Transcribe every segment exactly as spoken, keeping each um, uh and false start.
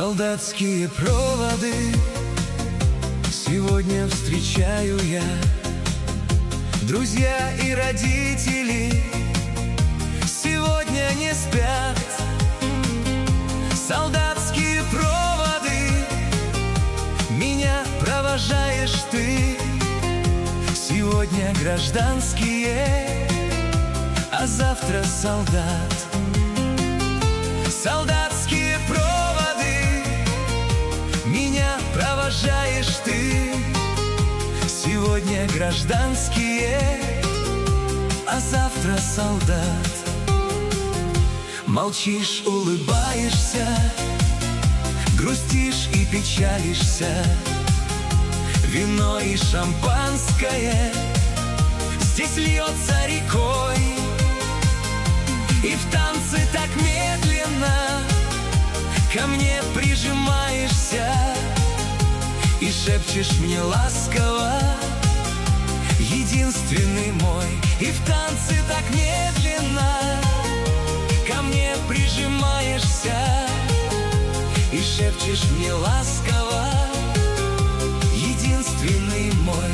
Солдатские проводы сегодня встречаю я. Друзья и родители сегодня не спят. Солдатские проводы, меня провожаешь ты. Сегодня гражданские, а завтра солдат. Солдатские проводы, меня провожаешь ты. Сегодня гражданские, а завтра солдат. Молчишь, улыбаешься, грустишь и печалишься. Вино и шампанское здесь льется рекой. И в танце так медленно ко мне прижимаешься и шепчешь мне ласково: единственный мой. И в танце так медленно ко мне прижимаешься и шепчешь мне ласково: единственный мой.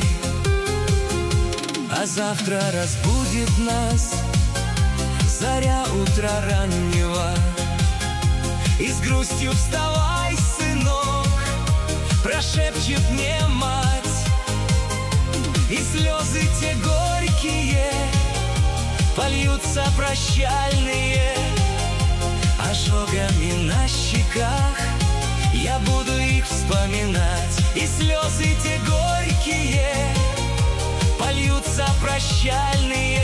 А завтра разбудит нас заря утра раннего, и с грустью вставай, сынок, прошепчет мне мать. И слезы те горькие польются прощальные, ожогами на щеках я буду их вспоминать. И слезы те горькие польются прощальные,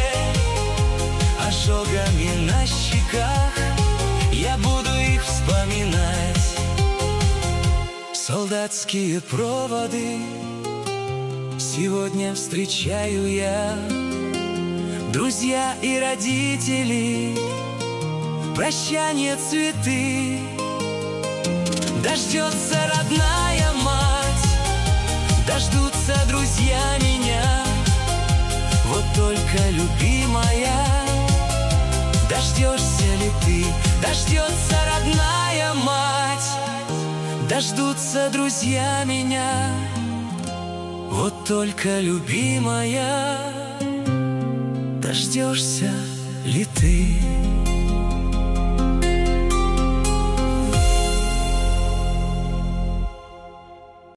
ожогами на щеках я буду их вспоминать. Солдатские проводы сегодня встречаю я. Друзья и родители, прощание цветы. Дождется родная мать, дождутся друзья меня. Вот только, любимая, дождешься ли ты? Дождется родная мать, дождутся друзья меня. Вот только, любимая, дождешься ли ты?